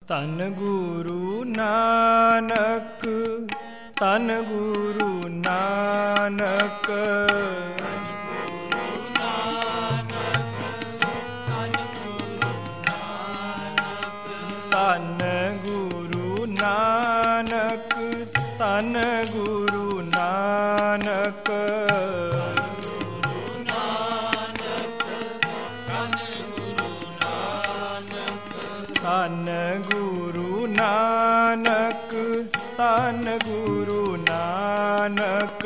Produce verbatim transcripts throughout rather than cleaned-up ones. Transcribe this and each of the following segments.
ਧੰਨ ਗੁਰੂ ਨਾਨਕ, ਧੰਨ ਗੁਰੂ ਨਾਨਕ, ਧੰਨ ਗੁਰੂ ਨਾਨਕ, ਧੰਨ ਗੁਰੂ ਨਾਨਕ, ਧੰਨ ਗੁਰੂ ਨਾਨਕ, ਧੰਨ ਗੁਰੂ ਨਾਨਕ,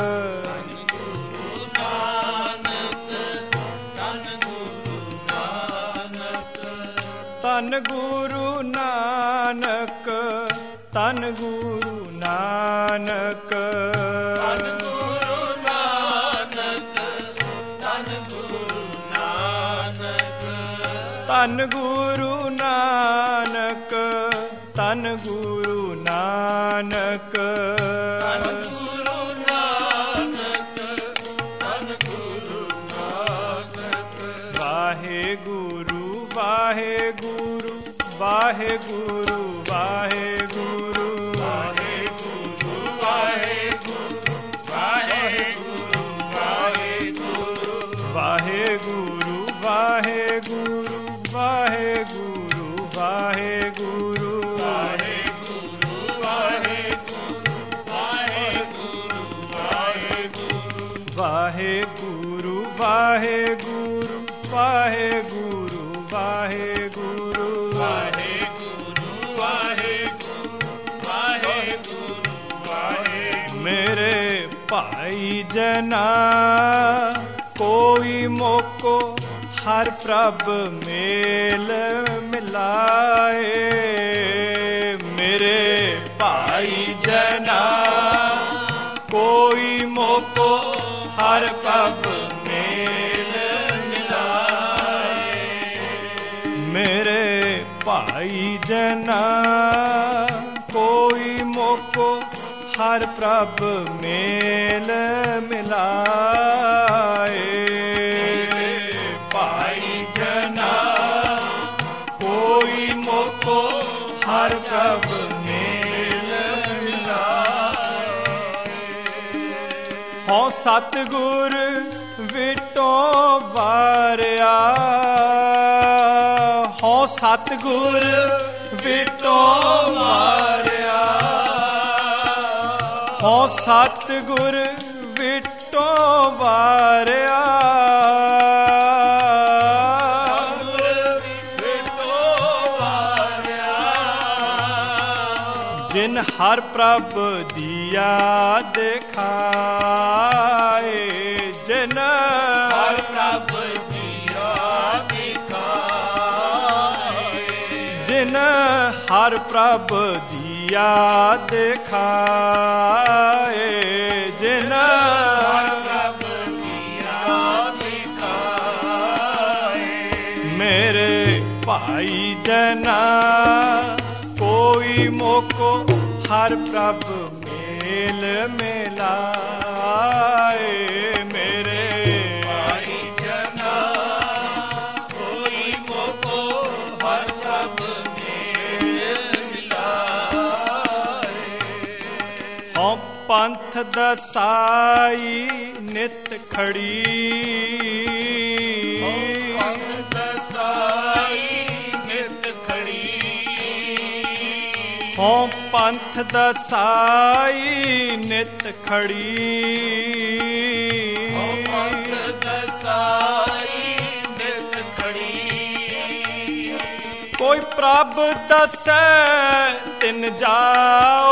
ਧੰਨ ਗੁਰੂ ਨਾਨਕ, ਧੰਨ ਗੁਰੂ ਨਾਨਕ, ਧੰਨ ਗੁਰੂ ਨਾਨਕ, ਧੰਨ ਗੁਰੂ ਨਾਨਕ, ਧੰਨ ਗੁਰੂ ਨਾਨਕ, ਧੰਨ ਗੁਰੂ ਨਾਨਕ, ਧੰਨ ਗੁਰੂ ਨਾਨਕ, ਧੰਨ ਗੁਰੂ ਨਾਨਕ। ਵਾਹਿਗੁਰੂ ਵਾਹਿਗੁਰੂ ਵਾਹਿਗੁਰੂ ਵਾਹਿਗੁਰੂ ਵਾਹਿਗੁਰੂ ਵਾਹਿਗੁਰੂ ਵਾਹਿਗੁਰੂ ਵਾਹਿਗੁਰੂ ਵਾਹਿਗੁਰੂ ਵਾਹਿਗੁਰੂ ਵਾਹਿਗੁਰੂ ਵਾਹਿਗੁਰੂ ਵਾਹਿਗੁਰੂ ਵਾਹਿਗੁਰੂ ਵਾਹਿਗੁਰੂ ਵਾਹਿਗੁਰੂ ਵਾਹਿਗੁਰੂ ਵਾਹਿਗੁਰੂ ਵਾਹਿਗੁਰੂ। ਮੇਰੇ ਭਾਈ ਜਨਾ ਕੋਈ ਮੋਕੋ ਹਰ ਪ੍ਰਭ ਮੇਲ ਮਿਲਾਏ, ਮੇਰੇ ਭਾਈ ਜਨਾ ਕੋਈ ਮੋਕੋ ਹਰ ਪ੍ਰਭ ਮੇਲ ਮਿਲਾਏ, ਮੇਰੇ ਭਾਈ ਜਨਾ ਕੋਈ ਮੋਕੋ ਹਰ ਪ੍ਰਭ ਮੇਲ ਮਿਲਾਏ, ਭਾਈ ਜਨਾ ਕੋਈ ਮੋਕੋ ਹਰ ਪ੍ਰਭ ਮੇਲ ਮਿਲਾਏ। ਹਉ ਸਤਿਗੁਰ ਵਿਟੋ ਵਾਰਿਆ, ਹਉ ਸਤਿਗੁਰ ਵਿਟੋ ਵਾਰਿਆ, ਹਉ ਸਤਿਗੁਰ ਵਿਟੋ ਵਾਰਿਆ, ਜਿਨ ਹਰ ਪ੍ਰਭ ਦੀਆ ਦਿਖਾਏ, ਜਿਨ ਹਰ ਪ੍ਰਭ ਦੀਆ ਦਿਖਾਏ, ਜਿਨ ਹਰ ਪ੍ਰਭ ਦੀਆ ਦਿਖਾਏ, ਜਿਨ ਹਰ ਪ੍ਰਭ ਦੀਆ ਦਿਖਾਏ। ਮੇਰੇ ਭਾਈ ਜਨਾ ਕੋਈ ਮੋਕੋ ਹਰ ਪ੍ਰਭ ਮੇਲ ਮਿਲਾਏ, ਮੇਰੇ ਭਾਈ ਜਨਾ ਕੋਈ ਮੋਕੋ ਹਰ ਪ੍ਰਭ ਮੇਲ ਮਿਲਾਏ। ਹਉ ਪੰਥ ਦਸਾਈ ਨਿਤ ਖੜੀ, ਹਉ ਪੰਥ ਦਸਾਈ ਨਿਤ ਖੜੀ, ਹਉ ਪੰਥ ਦਸਾਈ ਨਿਤ ਖੜੀ, ਕੋਈ ਪ੍ਰਭ ਦਸੈ ਤਿਨ ਜਾਓ,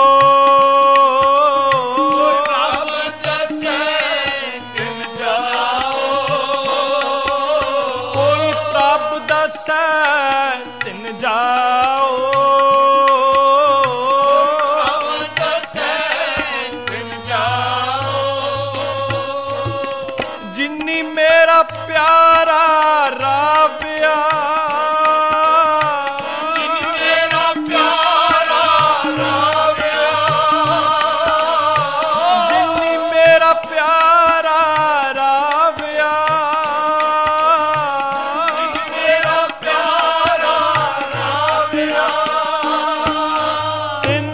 ਕੋਈ ਪ੍ਰਭ ਦਸੈ ਤਿਨ ਜਾਓ, ਕੋਈ ਪ੍ਰਭ ਦਸੈ ਤਿਨ ਜਾਓ, ਪਿਆਰਾ ਰਾਵਿਆ, ਜਿਨ ਮੇਰਾ ਪਿਆਰਾ ਰਾਵਿਆ, ਜਿਨ ਮੇਰਾ ਪਿਆਰਾ ਰਾਵਿਆ, ਜਿਨ ਮੇਰਾ ਪਿਆਰਾ ਰਾਵਿਆ।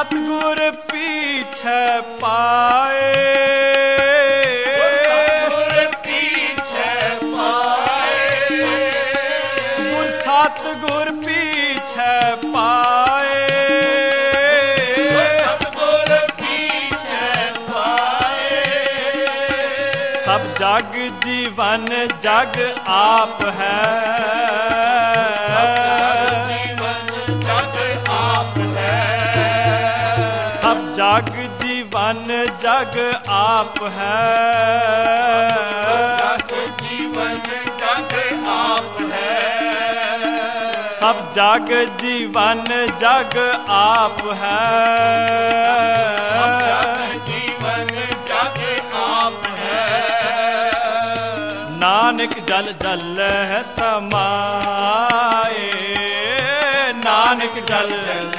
सतगुर पीछे पाए, सतगुर पीछे पाए, गुर सतगुर पीछे पाए, सतगुर पीछे पाए। सब जग जीवन जग आप है, जग जीवन जग आप है, जग जीवन जग आप है। सब जग जीवन जग आप है, जग जीवन जग आप है। नानक जल जल है समाए, नानक जल जल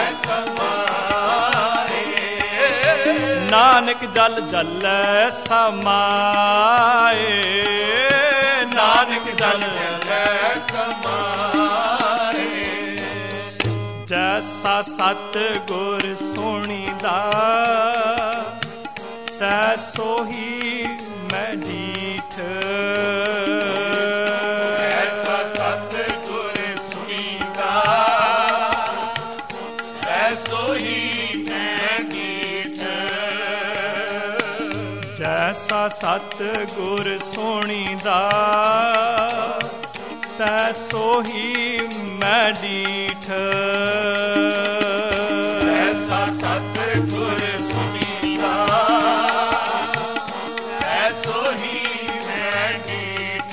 नानक जल जल समाए, नानक जल जल समाए। जैसा सतगुर सुनीदा तैसो ही मैं डीठ, जैसा सतगुर सुनीदा तैसो ही जैसा सतगुर सुनीदा तैसो ही मैं डीठ, जैसा सतगुर सुनीदा तैसो ही मैं डीठ।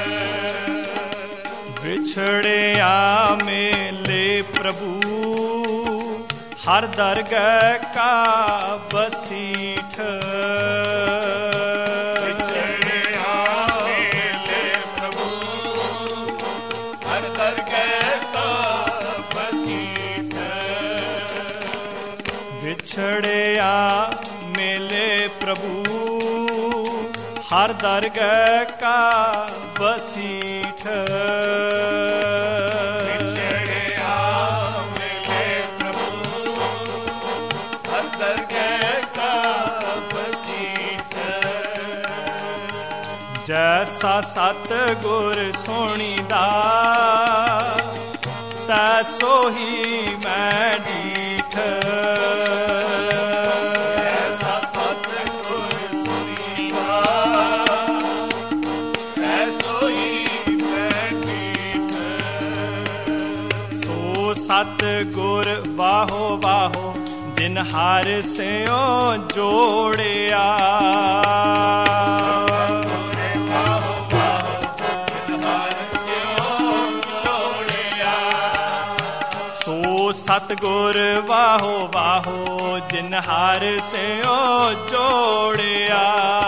बिछड़िया मेले प्रभु हर दरगह का बसीठ, बिछड़िया मेले प्रभु हर दरगह का बसीठ। बिछड़िया मेले प्रभु हर दरगह का बसीठ, जैसा सतगुर सुनीदा तैसो ही मैं डीठ, जैसा सतगुर सुनीदा तैसो ही मैं डीठ। सो सतगुर बाहो बाहो जिन हार स्यों जोड़िया, सतगुर वाहो वाहो जिन हार स्यों जोड़िया,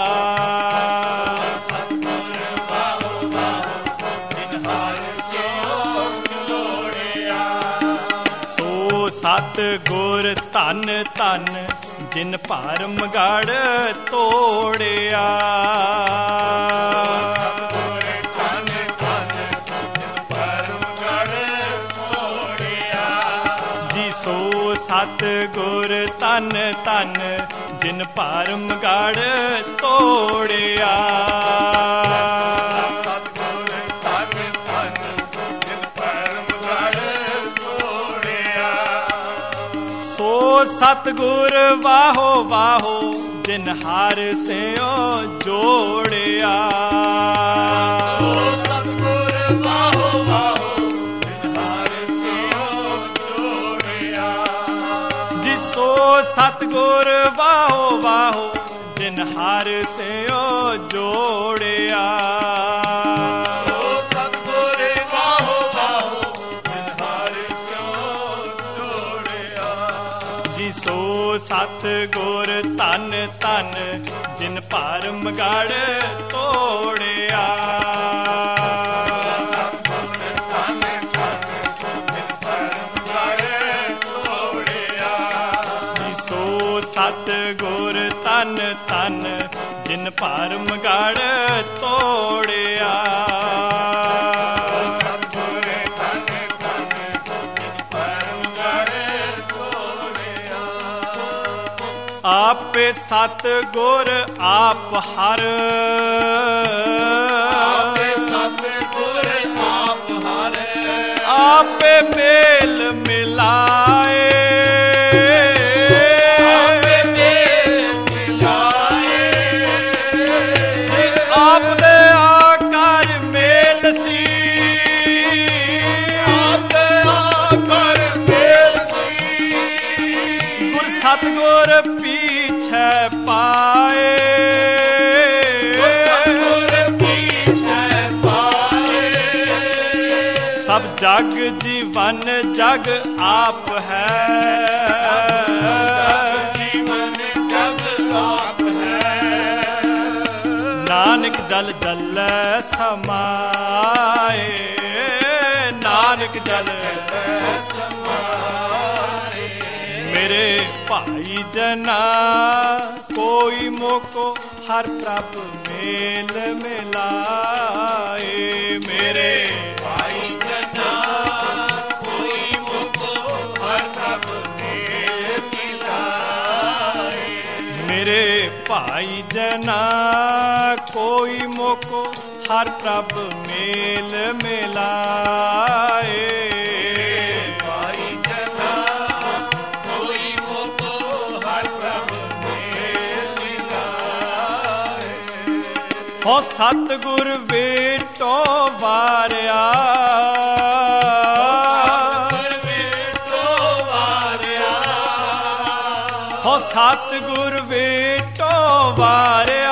सतगुर वाहो वाहो जिन हार स्यों जोड़िया। सो सतगुर धन धन जिन भरम गढ़ तोड़िया, सतगुर धन धन जिन भरम गढ़ तोड़िया, सतगुर धन धन जिन भरम गढ़ तोड़िया। सो सतगुर वाहो वाहो जिन हार स्यों जोड़िया, सो सतगुर वाहो वाहो जिन हार स्यों जोड़िया। जिसो सतगुर वाहो वाहो जिन हार स्यों जोड़िया, सो सतगुर वाहो वाहो जिन हार स्यों जोड़िया। जिसो सतगुर धन धन जिन भरम गढ़ तोड़िया, सतगुर धन धन जिन भरम गढ़ तोड़िया। जिसो सतगुर धन धन जिन भरम गढ़ तोड़िया, सतगुर धन धन जिन भरम गढ़ तोड़िया। आपे सतगुर आप हर, आपे सतगुर आप हर, आपे मेल मिलाए, आपे मेल मिलाए, आप दे आकर मेल सी, आप दे आकर मेल सी, गुर सतगुर पीछे पाए, सतगुर पीछे पाए, सब जग जीवन जग आप है, जीवन जग आप है, नानक जल जल समाए, नानक जल समाए, मेरे भाई जना कोई मोको हर प्रभ मेल मिलाए, मेरे भाई जना कोई मुझको हर प्रभ मेल मिलाए, मेरे भाई जना कोई मोको हर प्रभ मेल मिलाए, भाई जना कोई मुझको हर प्रभ मेल मिलाए, हो सतगुर बेटो वारिया, सतगुर बेटो वारिया, हो सतगुर बेटो वारिया,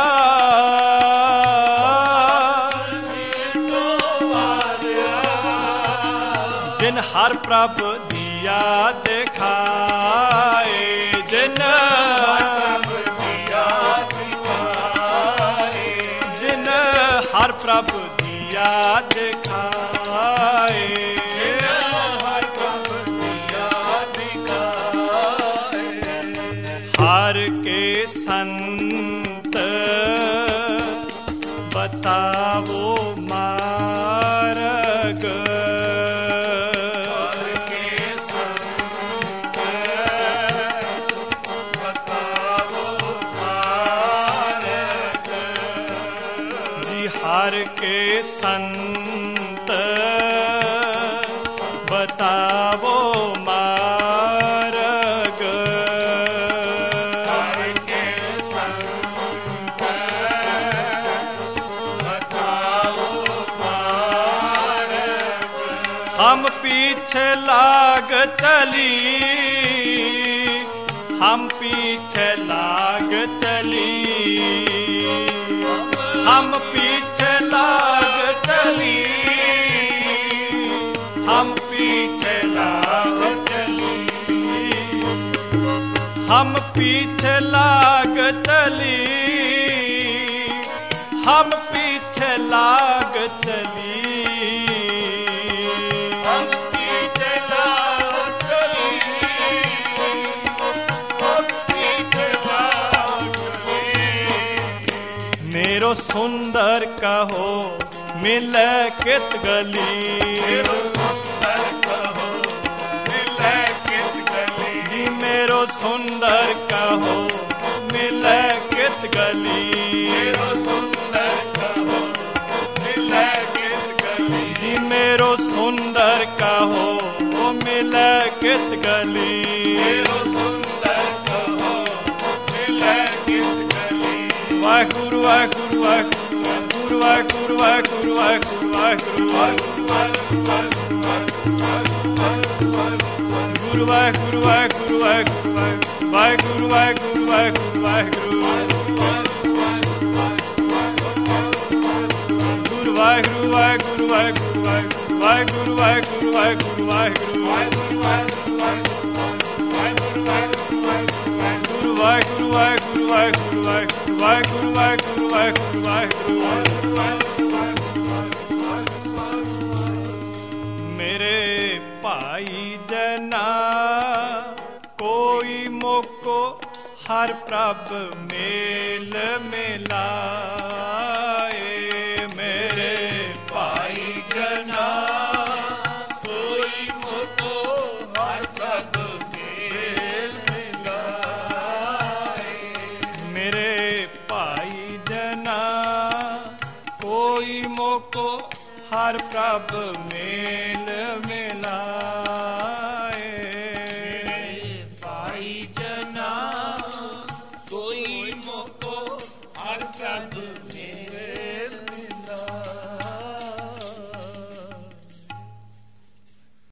बेटो वारिया, जिन हर प्रभ दिया दिखाए, जिन प्रभ दिया दिखाए, जिन हर प्रभ दिया दिखाए, हर प्रभ दिया दिखाए, हर के संत बतावो मार्ग, हर के संत बताओ मार्ग, जी हर के संत बतावो मार्ग, हर के संत बताओ मार्ग, हम पीछे लाग चली, हम पीछे लाग चली, हम पीछे लाग चली, हम पीछे लाग चली, हम पीछे लाग चली, हम पीछे लाग चली, हम पीछे लाग चली, हम पीछे लाग चली, मेरो सुंदर कहो मिले कित गली, मेरो सुंदर कहो मिले कित गली, जी मेरो सुंदर कहो मिले कित गली, मेरो सुंदर कहो मिले कित गली, जी मेरो सुंदर कहो मिले कित गली, मेरो सुंदर कहो मिले कित गली, वाहिगुरु वाहिगुरु वाहिगुरु वाहिगुरु वाहिगुरु वाहिगुरु वाहिगुरु वाहिगुरु वाहिगुरु वाहिगुरु वाहिगुरु वाहिगुरु वाहिगुरु वाहिगुरु वाहिगुरु गुरु वाहिगुरु वाहिगुरु वाहिगुरु वाहिगुरु वाहिगुरु वाहिगुरु वाहिगुरु गुरु वाहिगुरु वाहिगुरु वाहिगुरु वाहिगुरु वाहिगुरु वाहिगुरु वाहिगुरु, मेरे भाई जना कोई मोको हर प्रभ मेल मिलाए, मेरे भाई जना कोई मुझको हर प्रभ मेल मिलाए, ਹਰ ਪ੍ਰਭ ਮੇਲ